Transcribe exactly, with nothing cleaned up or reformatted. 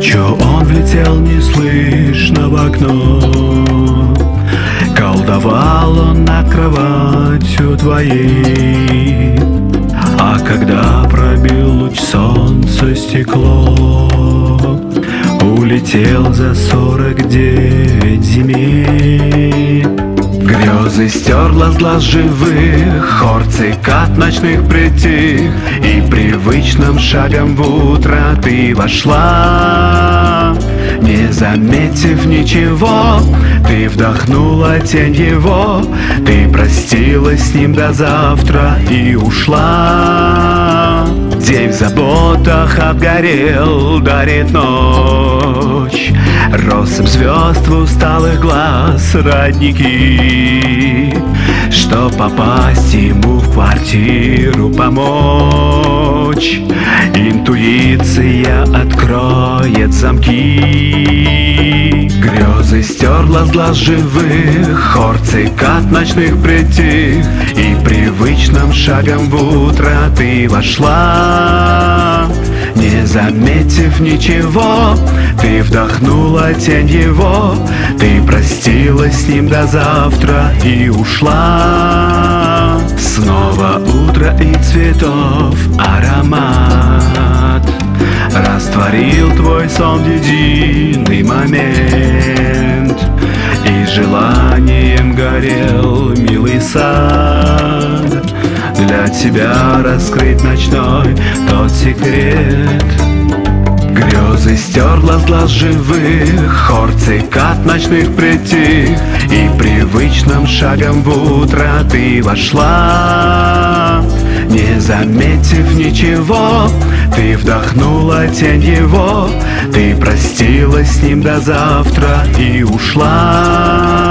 Ночью он влетел неслышно в окно, колдовал он над кроватью твоей. А когда пробил луч солнца стекло, улетел за сорок девять земель. Грезы стерла с глаз живых, хор цикад ночных притих, и привычным шагом в утро ты вошла. Не заметив ничего, ты вдохнула тень его, ты простилась с ним до завтра и ушла. День в заботах обгорел, дарит ночь россыпь звезд в усталых глаз родники. Чтоб попасть ему в квартиру, помочь, интуиция откроет замки. Грезы стерла с глаз живых, хор цикад ночных притих, и привычным шагом в утро ты вошла. Не заметив ничего, ты вдохнула тень его, ты простилась с ним до завтра и ушла. Снова утро и цветов аромат растворил твой сон в единый момент, и желанием горел милый сад для тебя раскрыть ночной тот секрет. Грезы стерла с глаз живых, хор цикад ночных притих, и привычным шагом в утро ты вошла. Не заметив ничего, ты вдохнула тень его, ты простилась с ним до завтра и ушла.